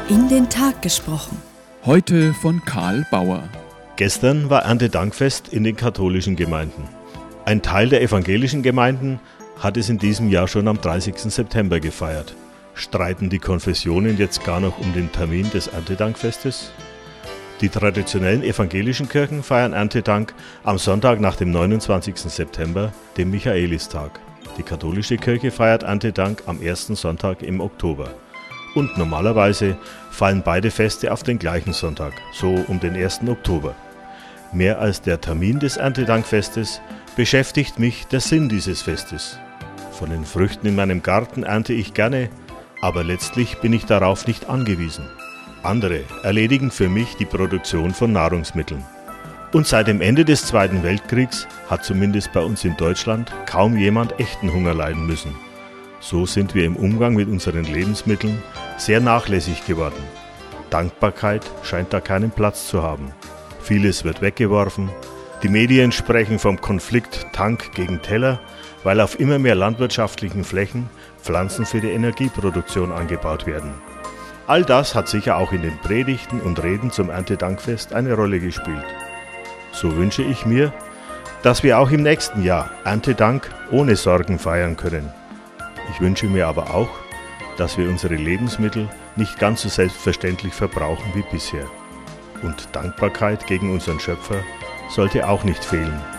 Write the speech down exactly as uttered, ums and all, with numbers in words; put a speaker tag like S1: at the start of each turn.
S1: In den Tag gesprochen.
S2: Heute von Karl Bauer.
S3: Gestern war Erntedankfest in den katholischen Gemeinden. Ein Teil der evangelischen Gemeinden hat es in diesem Jahr schon am dreißigsten September gefeiert. Streiten die Konfessionen jetzt gar noch um den Termin des Erntedankfestes? Die traditionellen evangelischen Kirchen feiern Erntedank am Sonntag nach dem neunundzwanzigsten September, dem Michaelistag. Die katholische Kirche feiert Erntedank am ersten Sonntag im Oktober. Und normalerweise fallen beide Feste auf den gleichen Sonntag, so um den ersten Oktober. Mehr als der Termin des Erntedankfestes beschäftigt mich der Sinn dieses Festes. Von den Früchten in meinem Garten ernte ich gerne, aber letztlich bin ich darauf nicht angewiesen. Andere erledigen für mich die Produktion von Nahrungsmitteln. Und seit dem Ende des Zweiten Weltkriegs hat zumindest bei uns in Deutschland kaum jemand echten Hunger leiden müssen. So sind wir im Umgang mit unseren Lebensmitteln sehr nachlässig geworden. Dankbarkeit scheint da keinen Platz zu haben. Vieles wird weggeworfen. Die Medien sprechen vom Konflikt Tank gegen Teller, weil auf immer mehr landwirtschaftlichen Flächen Pflanzen für die Energieproduktion angebaut werden. All das hat sicher auch in den Predigten und Reden zum Erntedankfest eine Rolle gespielt. So wünsche ich mir, dass wir auch im nächsten Jahr Erntedank ohne Sorgen feiern können. Ich wünsche mir aber auch, dass wir unsere Lebensmittel nicht ganz so selbstverständlich verbrauchen wie bisher. Und Dankbarkeit gegen unseren Schöpfer sollte auch nicht fehlen.